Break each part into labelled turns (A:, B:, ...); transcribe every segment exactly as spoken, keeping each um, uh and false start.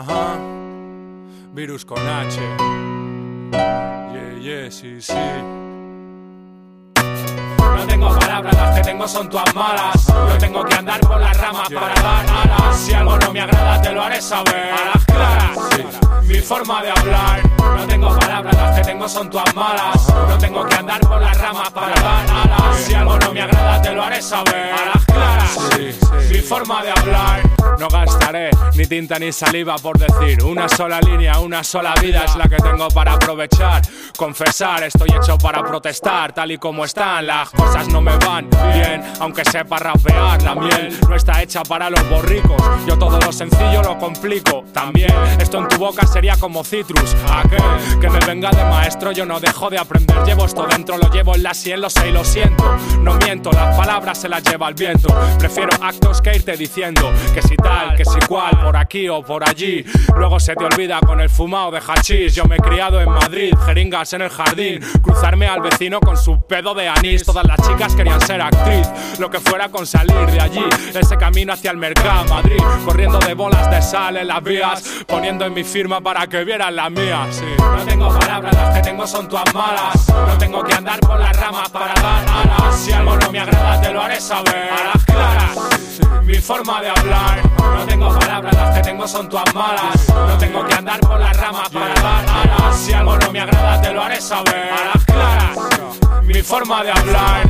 A: Ajá. Virus con H. Yeah, yeah, sí, sí.
B: No tengo palabras, las que tengo son todas malas. No tengo que andar por las ramas para dar alas. Si algo no me agrada te lo haré saber a las claras. Mi forma de hablar. No tengo palabras, las que tengo son todas malas. No tengo que andar por las ramas para dar alas. Si algo no me agrada te lo haré saber a las claras. Mi forma de hablar.
A: No gastaré ni tinta ni saliva por decir una sola línea, una sola vida es la que tengo para aprovechar. Confesar, estoy hecho para protestar. Tal y como están, las cosas no me van bien. Aunque sepa rapear, la miel no está hecha para los borricos. Yo todo lo sencillo lo complico también. Esto en tu boca sería como citrus. Aquel que me venga de maestro, yo no dejo de aprender. Llevo esto dentro, lo llevo en la sien, lo sé y lo siento. No miento, las palabras se las lleva el viento. Prefiero actos que irte diciendo que si tal, que si cual, por aquí o por allí. Luego se te olvida con el fumado de hachís. Yo me he criado en Madrid, jeringas en el jardín. Cruzarme al vecino con su pedo de anís. Todas las chicas querían ser actriz, lo que fuera con salir de allí. Ese camino hacia el mercado, Madrid. Corriendo de bolas de sal en las vías, poniendo en mi firma para que vieran las mías, sí.
B: No tengo palabras, las que tengo son todas malas. No tengo que andar por las ramas para dar alas. Si algo no me agrada te lo haré saber a las claras. Mi forma de hablar. No tengo palabras, las que tengo son todas malas. No tengo que andar por las ramas para dar alas. Si algo no me agrada te lo haré saber a las claras. Mi forma de hablar.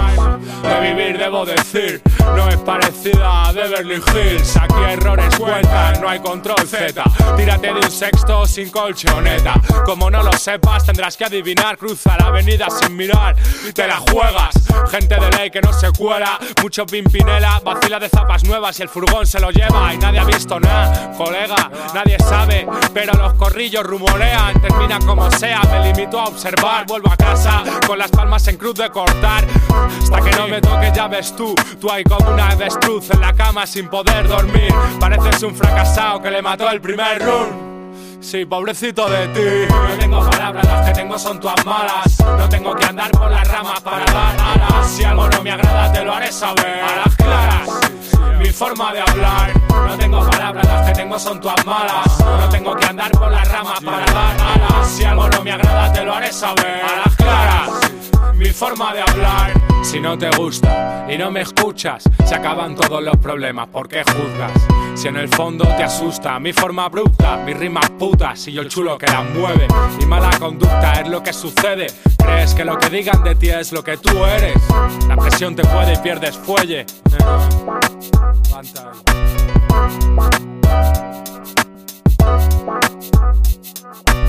B: De vivir debo decir, no es parecida a Beverly Hills. Aquí errores cuentan, no hay control Z. Tírate de un sexto sin colchoneta. Como no lo sepas tendrás que adivinar. Cruza la avenida sin mirar y te la juegas. Gente de ley que no se cuela, mucho pimpinela. Vacila de zapas nuevas y el furgón se lo lleva. Y nadie ha visto nada, colega, nadie sabe. Pero los corrillos rumorean, termina como sea. Me limito a observar, vuelvo a casa con las palmas en cruz de cortar. Hasta que no me toque ya ves tú. Tú hay como una avestruz en la cama sin poder dormir. Pareces un fracasado que le mató el primer run. Sí, pobrecito de ti. No tengo palabras, las que tengo son todas malas. No tengo que andar por las ramas para dar alas. Si algo no me agrada te lo haré saber a las claras. Mi forma de hablar. No tengo palabras, las que tengo son todas malas. No tengo que andar por las ramas para dar alas. Si algo no me agrada te lo haré saber a las claras. Mi forma de hablar.
A: Si no te gusta y no me escuchas, se acaban todos los problemas. ¿Por qué juzgas? Si en el fondo te asusta mi forma abrupta, mis rimas putas y yo el chulo que las mueve. Mi mala conducta es lo que sucede. Crees que lo que digan de ti es lo que tú eres. La presión te puede y pierdes fuelle. eh.